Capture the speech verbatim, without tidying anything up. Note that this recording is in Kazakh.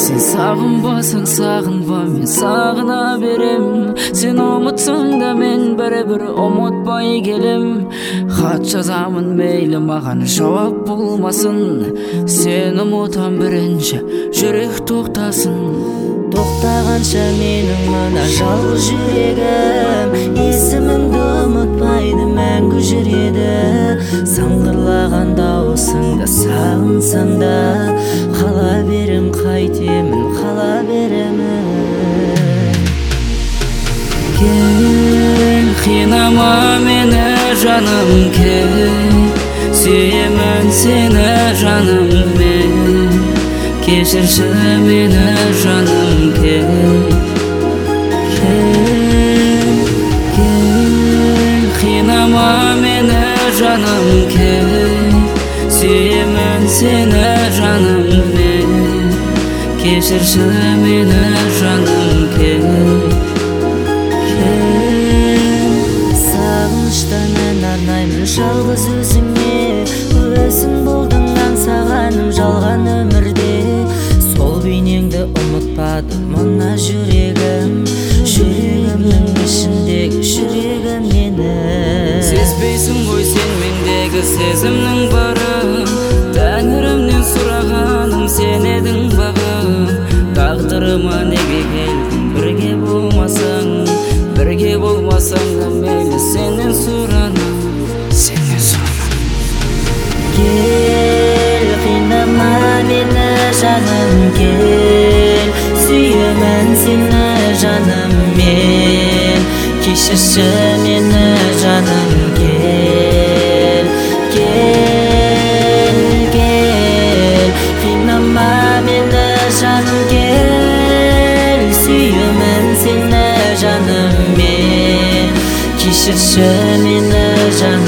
Сен сағынбасаң сағынба, мен сағына берем. Сен ұмытсаң да мен бәрібір ұмытпай келем. Хат жазамын мейлі маған жауап болмасын. Сен ұмытам бірінші, жүрек тоқтасын. Тоқтағанша менің мына жалғыз жүрегім есіміңді ұмытпайды, мәңгі жүреді. Саңғырлаған дауысыңды сағынсам да қала берем, қайтемін, қала беремін. Кел, қинама мені жаным, кел, сүйемін сені жаным мен. Кешірші мені жаным, кел, кел, кел, қинама мені жаным, кел, сүйемін сені жаным мен. Кешірші мені жаным, кел, кел. Сағыныштан ән арнаймын жалғыз өзіңе. Өзің болдың аңсағаным жалған өмірде. Сол бейнеңді ұмытпады мына жүрегім, жүрегімнің ішіндегі жүрегім мені. Сезбейсің ғой сен мендегі сезімнің барын. Тәңірімнен сұрағаным сен едің бағым. Тағдырыма неге келдің, бірге болмасаң, бірге болмасаң да мейлі сенен сұранам, сенен сұранам. Кел, қинама мені жаным, кел, сүйемін сені жаным мен. Кешірші мені жаным, кел, кел, кел, қинама мені жаным, кел, сүйемін сені жаным мен. Кешірші мені жаным.